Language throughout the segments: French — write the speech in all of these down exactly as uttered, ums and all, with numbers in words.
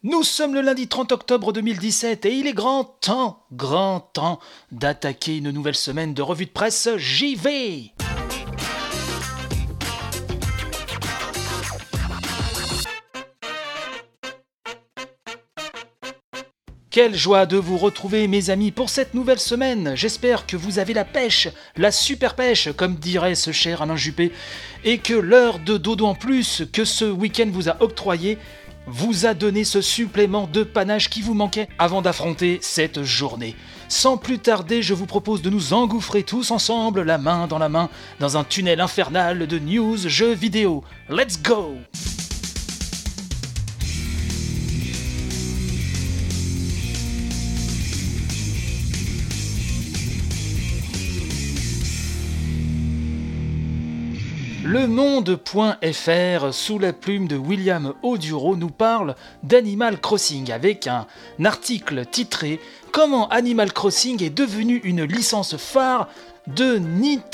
Nous sommes le lundi trente octobre deux mille dix-sept et il est grand temps, grand temps d'attaquer une nouvelle semaine de revue de presse J V. Quelle joie de vous retrouver mes amis pour cette nouvelle semaine. J'espère que vous avez la pêche, la super pêche comme dirait ce cher Alain Juppé, et que l'heure de dodo en plus que ce week-end vous a octroyé vous a donné ce supplément de panache qui vous manquait avant d'affronter cette journée. Sans plus tarder, je vous propose de nous engouffrer tous ensemble, la main dans la main, dans un tunnel infernal de news, jeux vidéo. Let's go! Le monde point F R, sous la plume de William Oduro, nous parle d'Animal Crossing avec un article titré « Comment Animal Crossing est devenu une licence phare de Nintendo ».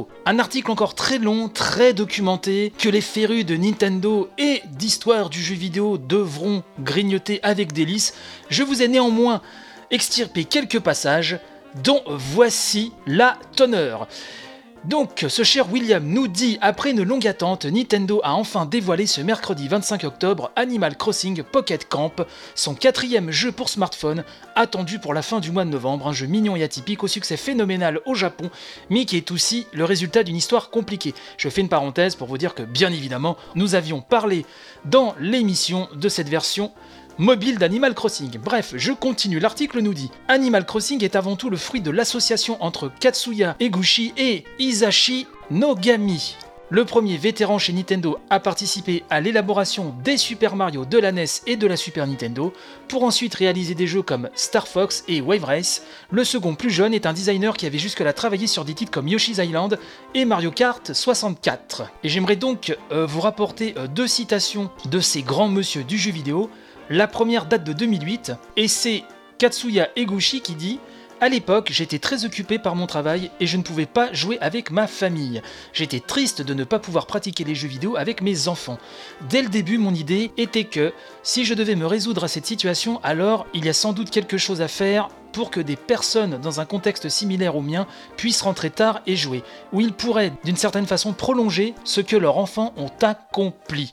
Un article encore très long, très documenté, que les férus de Nintendo et d'histoire du jeu vidéo devront grignoter avec délice. Je vous ai néanmoins extirpé quelques passages, dont voici la teneur. Donc, ce cher William nous dit, après une longue attente, Nintendo a enfin dévoilé ce mercredi vingt-cinq octobre Animal Crossing Pocket Camp, son quatrième jeu pour smartphone, attendu pour la fin du mois de novembre, un jeu mignon et atypique au succès phénoménal au Japon, mais qui est aussi le résultat d'une histoire compliquée. Je fais une parenthèse pour vous dire que, bien évidemment, nous avions parlé dans l'émission de cette version mobile d'Animal Crossing. Bref, je continue, l'article nous dit « Animal Crossing est avant tout le fruit de l'association entre Katsuya Eguchi et Hisashi Nogami. Le premier vétéran chez Nintendo a participé à l'élaboration des Super Mario de la N E S et de la Super Nintendo, pour ensuite réaliser des jeux comme Star Fox et Wave Race. Le second, plus jeune, est un designer qui avait jusque-là travaillé sur des titres comme Yoshi's Island et Mario Kart soixante-quatre. Et j'aimerais donc euh, vous rapporter euh, deux citations de ces grands monsieur du jeu vidéo. La première date de deux mille huit, et c'est Katsuya Eguchi qui dit « À l'époque, j'étais très occupé par mon travail et je ne pouvais pas jouer avec ma famille. J'étais triste de ne pas pouvoir pratiquer les jeux vidéo avec mes enfants. Dès le début, mon idée était que, si je devais me résoudre à cette situation, alors il y a sans doute quelque chose à faire pour que des personnes dans un contexte similaire au mien puissent rentrer tard et jouer, où ils pourraient d'une certaine façon prolonger ce que leurs enfants ont accompli. »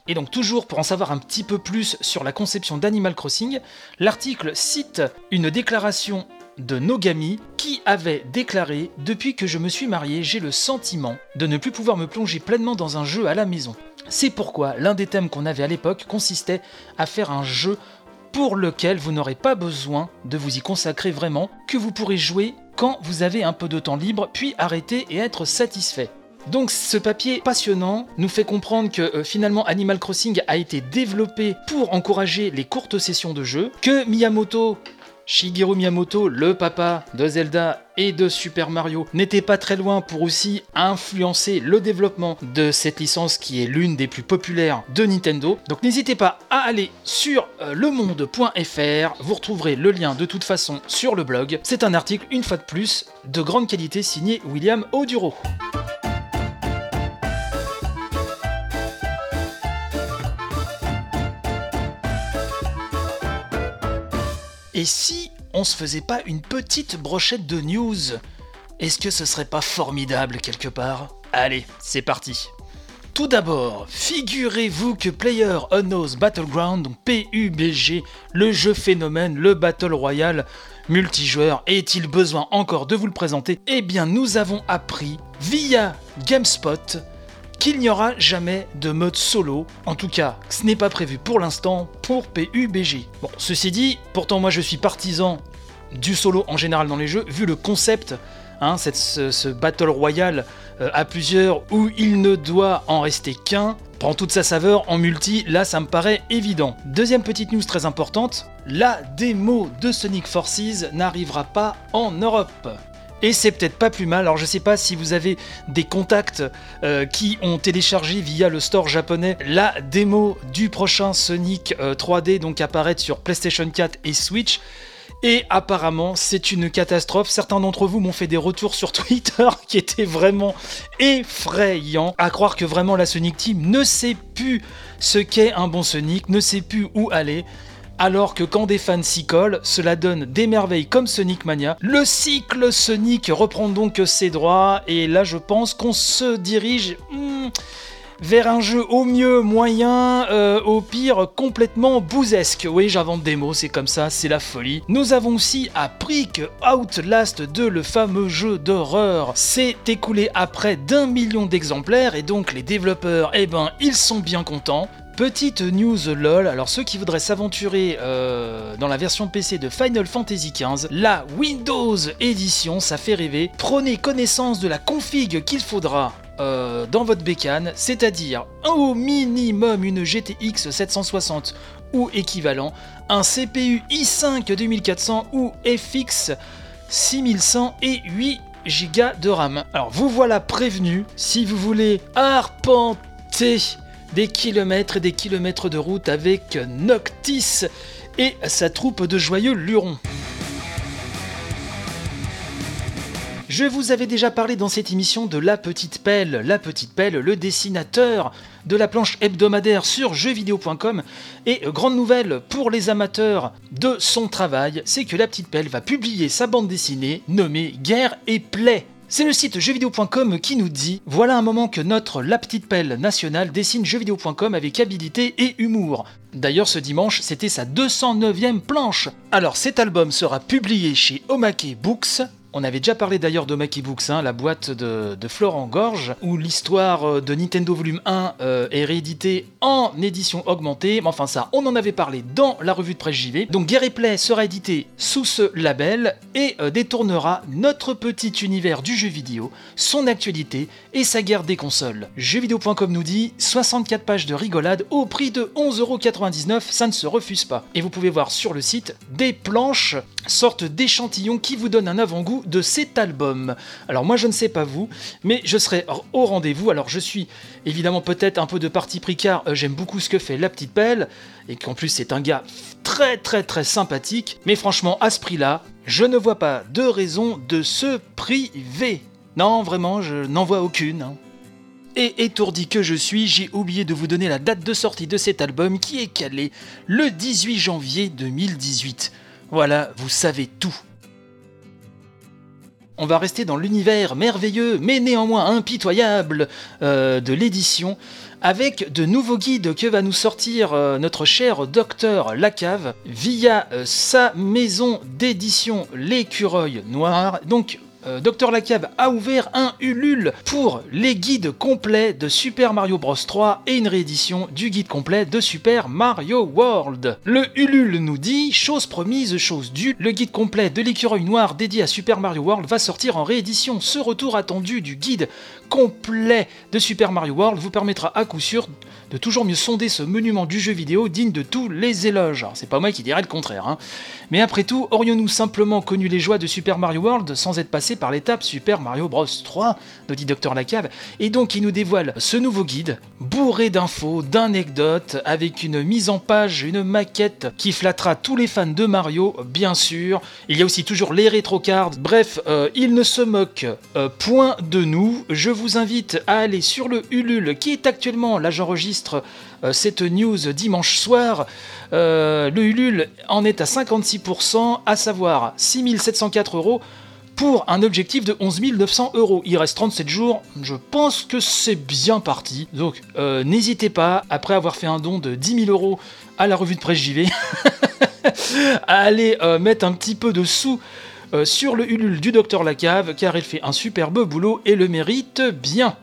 Et donc toujours pour en savoir un petit peu plus sur la conception d'Animal Crossing, l'article cite une déclaration de Nogami qui avait déclaré « Depuis que je me suis marié, j'ai le sentiment de ne plus pouvoir me plonger pleinement dans un jeu à la maison. C'est pourquoi l'un des thèmes qu'on avait à l'époque consistait à faire un jeu pour lequel vous n'aurez pas besoin de vous y consacrer vraiment, que vous pourrez jouer quand vous avez un peu de temps libre, puis arrêter et être satisfait. » Donc ce papier passionnant nous fait comprendre que euh, finalement Animal Crossing a été développé pour encourager les courtes sessions de jeu, que Miyamoto, Shigeru Miyamoto, le papa de Zelda et de Super Mario, n'était pas très loin pour aussi influencer le développement de cette licence qui est l'une des plus populaires de Nintendo. Donc n'hésitez pas à aller sur euh, le monde point F R, vous retrouverez le lien de toute façon sur le blog. C'est un article, une fois de plus, de grande qualité signé William Oduro. Et si on se faisait pas une petite brochette de news? Est-ce que ce serait pas formidable quelque part? Allez, c'est parti. Tout d'abord, figurez-vous que PlayerUnknown's Battleground, donc P U B G, le jeu phénomène, le Battle Royale multijoueur, est-il besoin encore de vous le présenter? Eh bien, nous avons appris via GameSpot qu'il n'y aura jamais de mode solo, en tout cas, ce n'est pas prévu pour l'instant pour P U B G. Bon, ceci dit, pourtant moi je suis partisan du solo en général dans les jeux, vu le concept, hein, cette, ce, ce Battle Royale euh, à plusieurs où il ne doit en rester qu'un, prend toute sa saveur en multi, là ça me paraît évident. Deuxième petite news très importante, la démo de Sonic Forces n'arrivera pas en Europe. Et c'est peut-être pas plus mal, alors je sais pas si vous avez des contacts euh, qui ont téléchargé via le store japonais la démo du prochain Sonic euh, trois D, donc apparaître sur PlayStation quatre et Switch. Et apparemment, c'est une catastrophe. Certains d'entre vous m'ont fait des retours sur Twitter qui étaient vraiment effrayants. À croire que vraiment la Sonic Team ne sait plus ce qu'est un bon Sonic, ne sait plus où aller. Alors que quand des fans s'y collent, cela donne des merveilles comme Sonic Mania. Le cycle Sonic reprend donc ses droits, et là je pense qu'on se dirige hmm, vers un jeu au mieux moyen, euh, au pire complètement bousesque. Oui, j'invente des mots, c'est comme ça, c'est la folie. Nous avons aussi appris que Outlast deux, le fameux jeu d'horreur, s'est écoulé à près d'un million d'exemplaires, et donc les développeurs, eh ben, ils sont bien contents. Petite news lol, alors ceux qui voudraient s'aventurer euh, dans la version P C de Final Fantasy quinze, la Windows Edition, ça fait rêver. Prenez connaissance de la config qu'il faudra euh, dans votre bécane, c'est-à-dire au minimum une G T X sept cent soixante ou équivalent, un C P U i cinq deux mille quatre cents ou F X six mille cent et huit giga de RAM. Alors vous voilà prévenu, si vous voulez arpenter des kilomètres et des kilomètres de route avec Noctis et sa troupe de joyeux lurons. Je vous avais déjà parlé dans cette émission de La Petite Pelle, La Petite Pelle, le dessinateur de la planche hebdomadaire sur jeux vidéo point com, et grande nouvelle pour les amateurs de son travail, c'est que La Petite Pelle va publier sa bande dessinée nommée Guerre et Play. C'est le site jeux vidéo point com qui nous dit « Voilà un moment que notre La Petite Pelle nationale dessine jeux vidéo point com avec habileté et humour. » D'ailleurs, ce dimanche, c'était sa deux cent neuvième planche. Alors, cet album sera publié chez Omake Books. On avait déjà parlé d'ailleurs d'Omake Books, hein, la boîte de, de Florent Gorge, où l'histoire de Nintendo Volume un euh, est rééditée en édition augmentée. Mais enfin ça, on en avait parlé dans la revue de presse J V. Donc Guerre et Play sera édité sous ce label et euh, détournera notre petit univers du jeu vidéo, son actualité et sa guerre des consoles. jeux vidéo point com nous dit soixante-quatre pages de rigolade au prix de onze euros quatre-vingt-dix-neuf, ça ne se refuse pas. Et vous pouvez voir sur le site des planches, sorte d'échantillons qui vous donnent un avant-goût de cet album. Alors moi je ne sais pas vous, mais je serai au rendez-vous. Alors je suis évidemment peut-être un peu de parti pris car euh, j'aime beaucoup ce que fait La Petite Pelle, et qu'en plus c'est un gars très très très sympathique, mais franchement à ce prix-là, je ne vois pas de raison de se priver. Non, vraiment, je n'en vois aucune. Hein. Et étourdi que je suis, j'ai oublié de vous donner la date de sortie de cet album qui est calée le dix-huit janvier deux mille dix-huit. Voilà, vous savez tout. On va rester dans l'univers merveilleux, mais néanmoins impitoyable euh, de l'édition, avec de nouveaux guides que va nous sortir euh, notre cher docteur Lacave via euh, sa maison d'édition L'Écureuil Noir. Donc, Euh, docteur Lacave a ouvert un Ulule pour les guides complets de Super Mario Bros trois et une réédition du guide complet de Super Mario World. Le Ulule nous dit, chose promise, chose due, le guide complet de l'Écureuil Noir dédié à Super Mario World va sortir en réédition. Ce retour attendu du guide complet de Super Mario World vous permettra à coup sûr de toujours mieux sonder ce monument du jeu vidéo digne de tous les éloges. Alors, c'est pas moi qui dirais le contraire, hein. Mais après tout, aurions-nous simplement connu les joies de Super Mario World sans être passé par l'étape Super Mario Bros trois, nous dit docteur Lacave, et donc il nous dévoile ce nouveau guide, bourré d'infos, d'anecdotes, avec une mise en page, une maquette qui flattera tous les fans de Mario, bien sûr. Il y a aussi toujours les rétrocards, bref, euh, il ne se moque euh, point de nous. Je vous invite à aller sur le Ulule, qui est actuellement, là j'enregistre euh, cette news dimanche soir, euh, le Ulule en est à cinquante-six pour cent, à savoir six mille sept cent quatre euros, pour un objectif de onze mille neuf cents euros. Il reste trente-sept jours, je pense que c'est bien parti. Donc euh, n'hésitez pas, après avoir fait un don de dix mille euros à la revue de presse J V, à aller euh, mettre un petit peu de sous euh, sur le Ulule du docteur Lacave, car il fait un superbe boulot et le mérite bien.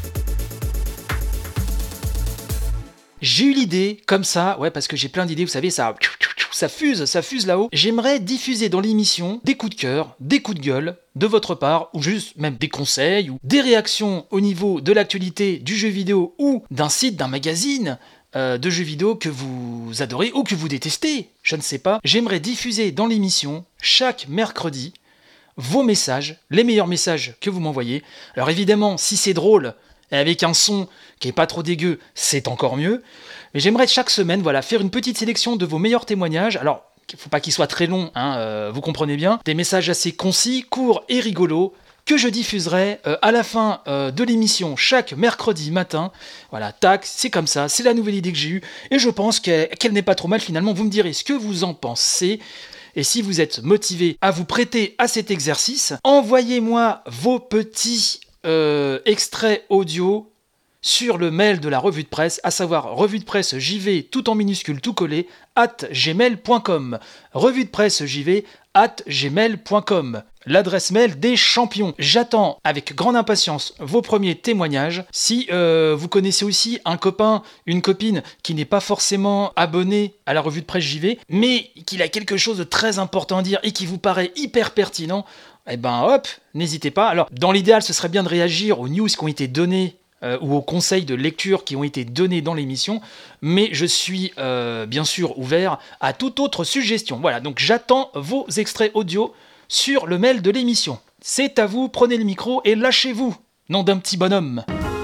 J'ai eu l'idée, comme ça, ouais, parce que j'ai plein d'idées, vous savez, ça... ça fuse, ça fuse là-haut. J'aimerais diffuser dans l'émission des coups de cœur, des coups de gueule de votre part, ou juste même des conseils, ou des réactions au niveau de l'actualité du jeu vidéo, ou d'un site, d'un magazine euh, de jeux vidéo que vous adorez, ou que vous détestez, je ne sais pas. J'aimerais diffuser dans l'émission, chaque mercredi, vos messages, les meilleurs messages que vous m'envoyez. Alors évidemment, si c'est drôle, et avec un son qui est pas trop dégueu, c'est encore mieux. Mais j'aimerais chaque semaine, voilà, faire une petite sélection de vos meilleurs témoignages. Alors, il ne faut pas qu'ils soient très longs, hein, euh, vous comprenez bien. Des messages assez concis, courts et rigolos, que je diffuserai euh, à la fin euh, de l'émission chaque mercredi matin. Voilà, tac, c'est comme ça, c'est la nouvelle idée que j'ai eue, et je pense qu'elle, qu'elle n'est pas trop mal finalement. Vous me direz ce que vous en pensez. Et si vous êtes motivé à vous prêter à cet exercice, envoyez-moi vos petits euh, extraits audio sur le mail de la revue de presse, à savoir revue de presse J V tout en minuscule tout collé at gmail point com. Revue de presse J V at gmail point com. L'adresse mail des champions. J'attends avec grande impatience vos premiers témoignages. Si euh, vous connaissez aussi un copain, une copine qui n'est pas forcément abonné à la revue de presse J V, mais qu'il a quelque chose de très important à dire et qui vous paraît hyper pertinent, eh ben hop, n'hésitez pas. Alors, dans l'idéal, ce serait bien de réagir aux news qui ont été données euh, ou aux conseils de lecture qui ont été donnés dans l'émission, mais je suis euh, bien sûr ouvert à toute autre suggestion. Voilà, donc j'attends vos extraits audio sur le mail de l'émission. C'est à vous, prenez le micro et lâchez-vous, nom d'un petit bonhomme.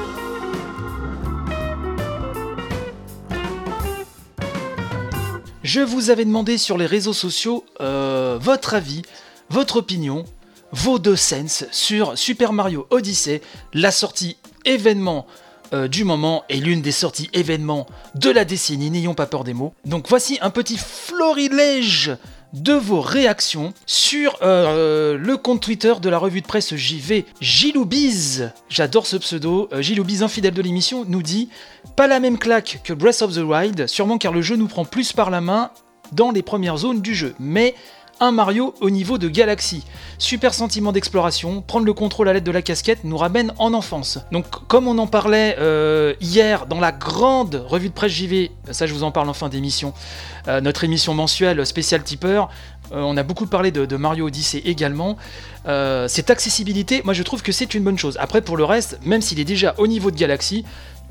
Je vous avais demandé sur les réseaux sociaux euh, votre avis, votre opinion, vos deux cents sur Super Mario Odyssey, la sortie événement euh, du moment et l'une des sorties événements de la décennie, n'ayons pas peur des mots. Donc voici un petit florilège de vos réactions sur euh, le compte Twitter de la revue de presse J V. Giloubiz, j'adore ce pseudo, euh, Giloubiz, infidèle de l'émission, nous dit « Pas la même claque que Breath of the Wild, sûrement car le jeu nous prend plus par la main dans les premières zones du jeu, mais un Mario au niveau de Galaxy. Super sentiment d'exploration, prendre le contrôle à l'aide de la casquette nous ramène en enfance. » Donc comme on en parlait euh, hier dans la grande revue de presse J V, ça je vous en parle en fin d'émission, euh, notre émission mensuelle spéciale tipeur, euh, on a beaucoup parlé de, de Mario Odyssey également. Euh, cette accessibilité, moi je trouve que c'est une bonne chose. Après pour le reste, même s'il est déjà au niveau de Galaxy,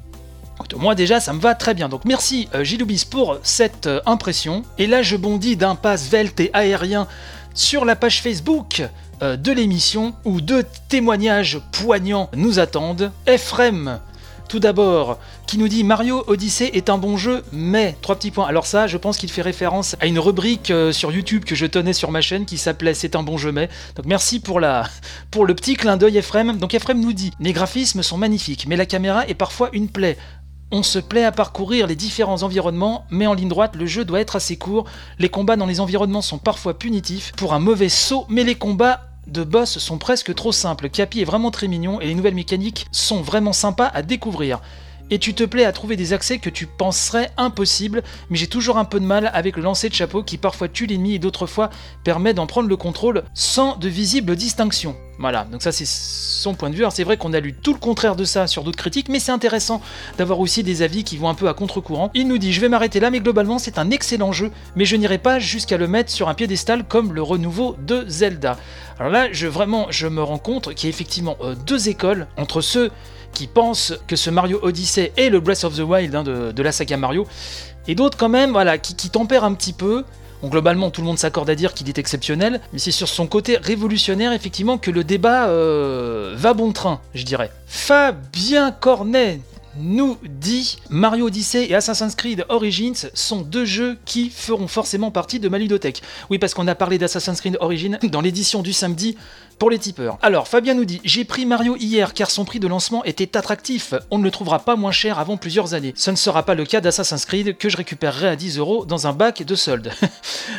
moi déjà ça me va très bien, donc merci euh, Giloubiz pour cette euh, impression. Et là je bondis d'un pas svelte et aérien sur la page Facebook euh, de l'émission où deux témoignages poignants nous attendent. Ephrem, tout d'abord, qui nous dit « Mario Odyssey est un bon jeu, mais... » Trois petits points. Alors ça, je pense qu'il fait référence à une rubrique euh, sur YouTube que je tenais sur ma chaîne qui s'appelait « C'est un bon jeu, mais... » Donc merci pour, la... pour le petit clin d'œil Ephrem. Donc Ephrem nous dit « Les graphismes sont magnifiques, mais la caméra est parfois une plaie. On se plaît à parcourir les différents environnements, mais en ligne droite, le jeu doit être assez court. Les combats dans les environnements sont parfois punitifs pour un mauvais saut, mais les combats de boss sont presque trop simples. Cappy est vraiment très mignon et les nouvelles mécaniques sont vraiment sympas à découvrir. Et tu te plais à trouver des accès que tu penserais impossibles, mais j'ai toujours un peu de mal avec le lancer de chapeau qui parfois tue l'ennemi et d'autres fois permet d'en prendre le contrôle sans de visible distinction. » Voilà, donc ça c'est son point de vue. Alors c'est vrai qu'on a lu tout le contraire de ça sur d'autres critiques, mais c'est intéressant d'avoir aussi des avis qui vont un peu à contre-courant. Il nous dit « Je vais m'arrêter là, mais globalement c'est un excellent jeu, mais je n'irai pas jusqu'à le mettre sur un piédestal comme le renouveau de Zelda. » Alors là, je, vraiment, je me rends compte qu'il y a effectivement euh, deux écoles entre ceux qui pensent que ce Mario Odyssey est le Breath of the Wild hein, de, de la saga Mario, et d'autres quand même voilà, qui, qui tempèrent un petit peu. Bon, globalement, tout le monde s'accorde à dire qu'il est exceptionnel, mais c'est sur son côté révolutionnaire, effectivement, que le débat euh, va bon train, je dirais. Fabien Cornet nous dit « Mario Odyssey et Assassin's Creed Origins sont deux jeux qui feront forcément partie de ma ludothèque. » Oui, parce qu'on a parlé d'Assassin's Creed Origins dans l'édition du samedi pour les tipeurs. Alors, Fabien nous dit « J'ai pris Mario hier car son prix de lancement était attractif. On ne le trouvera pas moins cher avant plusieurs années. Ce ne sera pas le cas d'Assassin's Creed que je récupérerai à dix euros dans un bac de solde. euh, »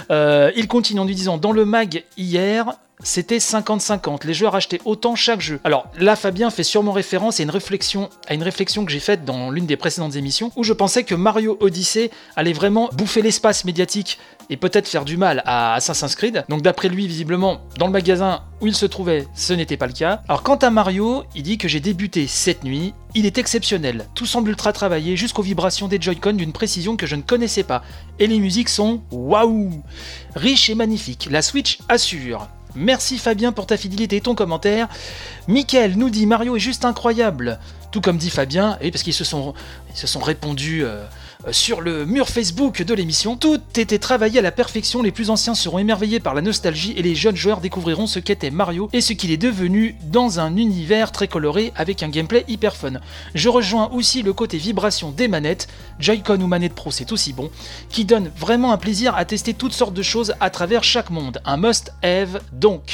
Il continue en nous disant « Dans le mag hier... c'était cinquante cinquante, les joueurs achetaient autant chaque jeu. » Alors là, Fabien fait sûrement référence à une réflexion, à une réflexion que j'ai faite dans l'une des précédentes émissions, où je pensais que Mario Odyssey allait vraiment bouffer l'espace médiatique et peut-être faire du mal à Assassin's Creed. Donc d'après lui, visiblement, dans le magasin où il se trouvait, ce n'était pas le cas. Alors quant à Mario, il dit que j'ai débuté cette nuit, il est exceptionnel, tout semble ultra travaillé jusqu'aux vibrations des Joy-Con d'une précision que je ne connaissais pas. Et les musiques sont waouh, riches et magnifiques, la Switch assure. Merci Fabien pour ta fidélité et ton commentaire. Mickaël nous dit « Mario est juste incroyable !» Tout comme dit Fabien, et parce qu'ils se sont, ils se sont répondus euh, sur le mur Facebook de l'émission. Tout était travaillé à la perfection, les plus anciens seront émerveillés par la nostalgie et les jeunes joueurs découvriront ce qu'était Mario et ce qu'il est devenu dans un univers très coloré avec un gameplay hyper fun. Je rejoins aussi le côté vibration des manettes, Joy-Con ou manette Pro c'est aussi bon, qui donne vraiment un plaisir à tester toutes sortes de choses à travers chaque monde. Un must-have donc.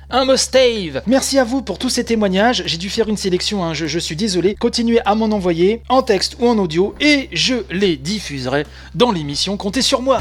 un must-have. Merci à vous pour tous ces témoignages, j'ai dû faire une sélection, hein. je, je suis désolé. Continuez à m'en envoyer, en texte ou en audio, et je les diffuserai dans l'émission, comptez sur moi.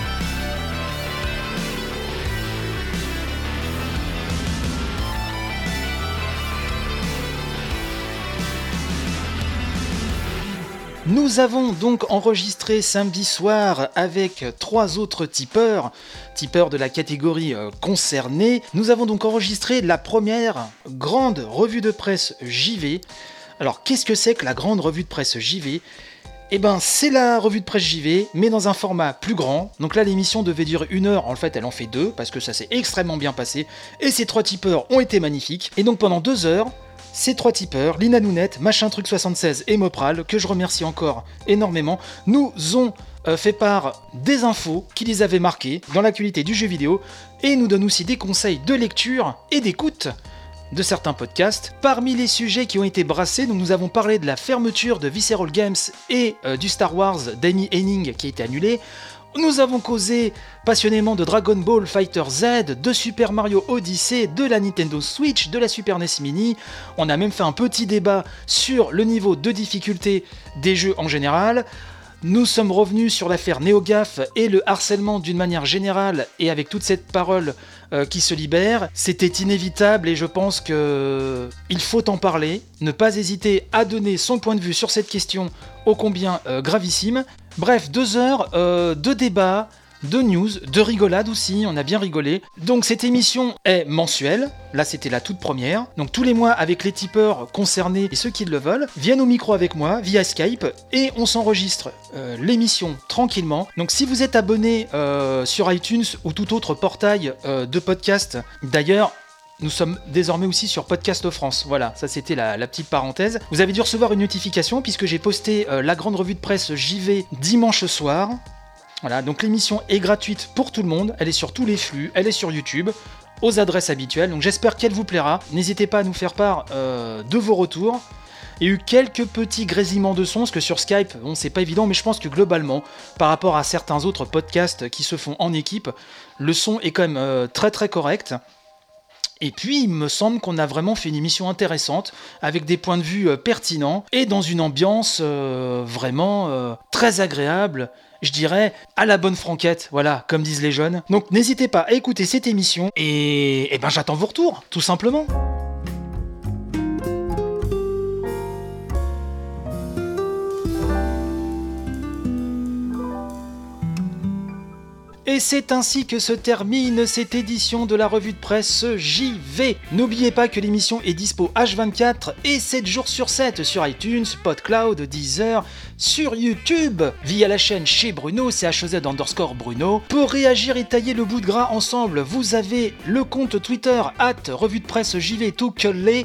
Nous avons donc enregistré samedi soir avec trois autres tipeurs, tipeurs de la catégorie euh, concernée. Nous avons donc enregistré la première grande revue de presse J V. Alors qu'est-ce que c'est que la grande revue de presse J V ? Eh ben c'est la revue de presse J V, mais dans un format plus grand. Donc là l'émission devait durer une heure, en fait elle en fait deux, parce que ça s'est extrêmement bien passé. Et ces trois tipeurs ont été magnifiques. Et donc pendant deux heures... Ces trois tipeurs, Lina Nounette, Machin Truc soixante-seize et Mopral, que je remercie encore énormément, nous ont euh, fait part des infos qui les avaient marqués dans l'actualité du jeu vidéo et nous donnent aussi des conseils de lecture et d'écoute de certains podcasts. Parmi les sujets qui ont été brassés, donc nous avons parlé de la fermeture de Visceral Games et euh, du Star Wars Danny Henning qui a été annulé. Nous avons causé passionnément de Dragon Ball Fighter Z, de Super Mario Odyssey, de la Nintendo Switch, de la Super N E S Mini. On a même fait un petit débat sur le niveau de difficulté des jeux en général. Nous sommes revenus sur l'affaire NeoGAF et le harcèlement d'une manière générale et avec toute cette parole euh, qui se libère. C'était inévitable et je pense que il faut en parler. Ne pas hésiter à donner son point de vue sur cette question ô combien euh, gravissime. Bref, deux heures euh, de débat, de news, de rigolade aussi, on a bien rigolé. Donc cette émission est mensuelle, là c'était la toute première. Donc tous les mois avec les tipeurs concernés et ceux qui le veulent, viennent au micro avec moi via Skype et on s'enregistre euh, l'émission tranquillement. Donc si vous êtes abonné euh, sur iTunes ou tout autre portail euh, de podcast, d'ailleurs... Nous sommes désormais aussi sur Podcast France, voilà, ça c'était la, la petite parenthèse. Vous avez dû recevoir une notification puisque j'ai posté euh, la grande revue de presse J V dimanche soir. Voilà, donc l'émission est gratuite pour tout le monde, elle est sur tous les flux, elle est sur YouTube, aux adresses habituelles, donc j'espère qu'elle vous plaira. N'hésitez pas à nous faire part euh, de vos retours. Il y a eu quelques petits grésillements de son, parce que sur Skype, bon, c'est pas évident, mais je pense que globalement, par rapport à certains autres podcasts qui se font en équipe, le son est quand même euh, très très correct. Et puis, il me semble qu'on a vraiment fait une émission intéressante, avec des points de vue euh, pertinents, et dans une ambiance euh, vraiment euh, très agréable, je dirais à la bonne franquette, voilà, comme disent les jeunes. Donc n'hésitez pas à écouter cette émission, et, et ben j'attends vos retours, tout simplement. Et c'est ainsi que se termine cette édition de la revue de presse J V. N'oubliez pas que l'émission est dispo H vingt-quatre et sept jours sur sept sur iTunes, PodCloud, Deezer, sur YouTube, via la chaîne chez Bruno, C H E Z underscore Bruno. Pour réagir et tailler le bout de gras ensemble, vous avez le compte Twitter at revue de presse J V tout collé,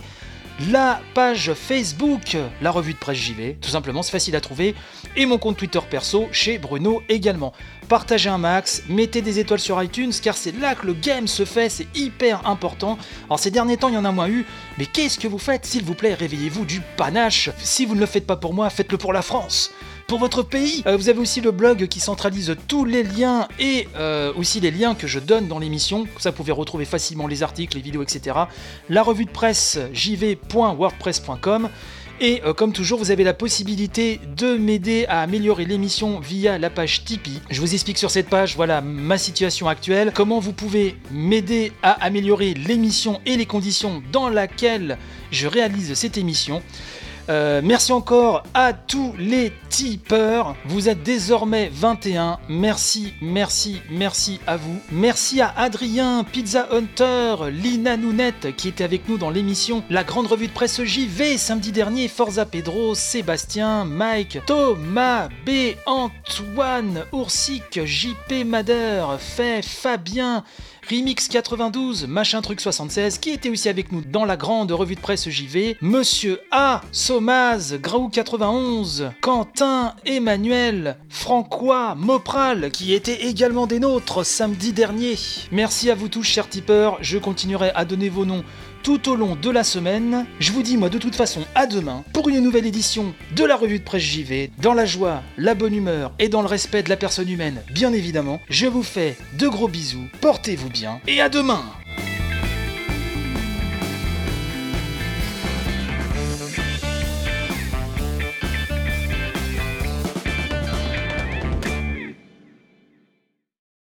la page Facebook, la revue de presse J V, tout simplement, c'est facile à trouver, et mon compte Twitter perso, chez Bruno également. Partagez un max, mettez des étoiles sur iTunes, car c'est là que le game se fait, c'est hyper important. Alors ces derniers temps, il y en a moins eu, mais qu'est-ce que vous faites? S'il vous plaît, réveillez-vous du panache. Si vous ne le faites pas pour moi, faites-le pour la France, pour votre pays. Euh, vous avez aussi le blog qui centralise tous les liens et euh, aussi les liens que je donne dans l'émission. Ça, vous pouvez retrouver facilement les articles, les vidéos, et cetera. La revue de presse j v point wordpress point com. Et euh, comme toujours, vous avez la possibilité de m'aider à améliorer l'émission via la page Tipeee. Je vous explique sur cette page, voilà, ma situation actuelle, comment vous pouvez m'aider à améliorer l'émission et les conditions dans lesquelles je réalise cette émission. Euh, merci encore à tous les tipeurs, vous êtes désormais vingt et un, merci, merci, merci à vous. Merci à Adrien, Pizza Hunter, Lina Nounette qui était avec nous dans l'émission La Grande Revue de Presse J V samedi dernier, Forza Pedro, Sébastien, Mike, Thomas, B, Antoine, Oursic, J P Mader, Fay, Fabien, Remix quatre-vingt-douze, Machin Truc soixante-seize, qui était aussi avec nous dans la grande revue de presse J V, Monsieur A, Somaz, Graou quatre-vingt-onze, Quentin, Emmanuel, Francois, Mopral, qui étaient également des nôtres samedi dernier. Merci à vous tous, chers tipeurs, je continuerai à donner vos noms tout au long de la semaine. Je vous dis moi de toute façon à demain pour une nouvelle édition de la revue de presse J V, dans la joie, la bonne humeur et dans le respect de la personne humaine, bien évidemment. Je vous fais de gros bisous, portez-vous bien et à demain.